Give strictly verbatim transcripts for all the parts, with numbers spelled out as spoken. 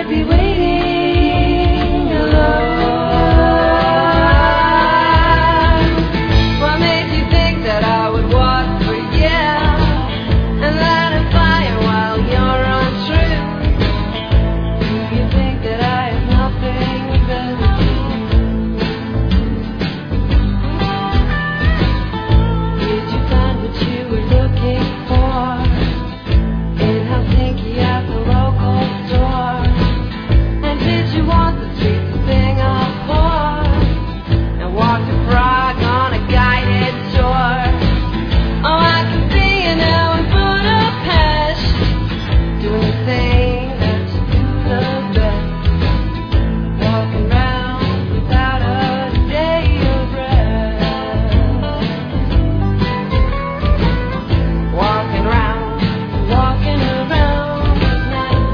I'd be waiting alone? What made you think that I would walk for you and light a fire while you're untrue? Do you think that I have nothing better to do? Did you find what you were looking for in Helsinki at the local store? And did you want the streets to sing a chord and walk to Prague on a guided tour? Oh, I can see you now in Budapest, doing the thing that you do the best, walking round without a day of rest, walking round, walking around at night.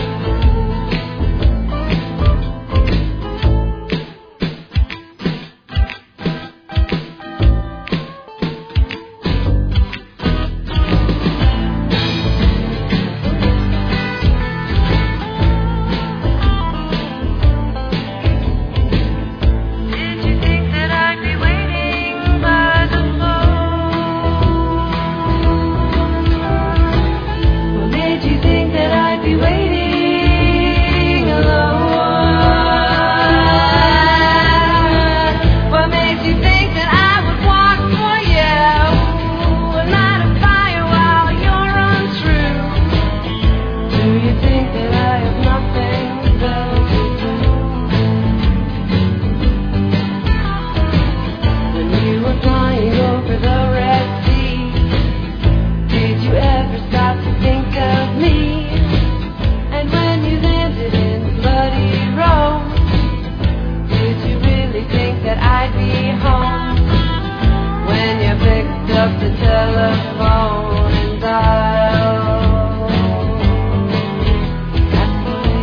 Did you think that I'd be waiting by the phone? What made you think that I'd be waiting alone? What made you think that I would walk for you and light a fire while you're untrue? Do you think that I have nothing better to do? When you were flying over the Red Sea, did you ever stop to think of me? And when you landed in bloody Rome, did you really think that I'd be home? When you picked up the telephone and dialed that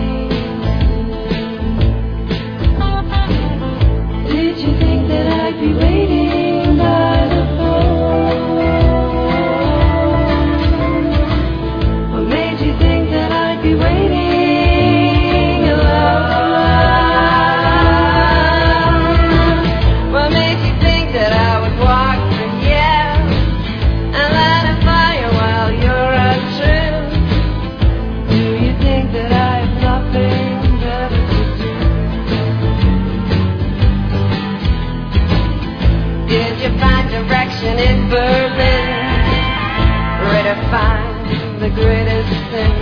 place, did you think that I'd be waiting by the phone? What made you think that I'd be waiting alone? What made you think that I would walk for you and light a fire while you're untrue? Do you think that I have nothing better to do? Did you find direction in Berlin? Or to find the greatest thing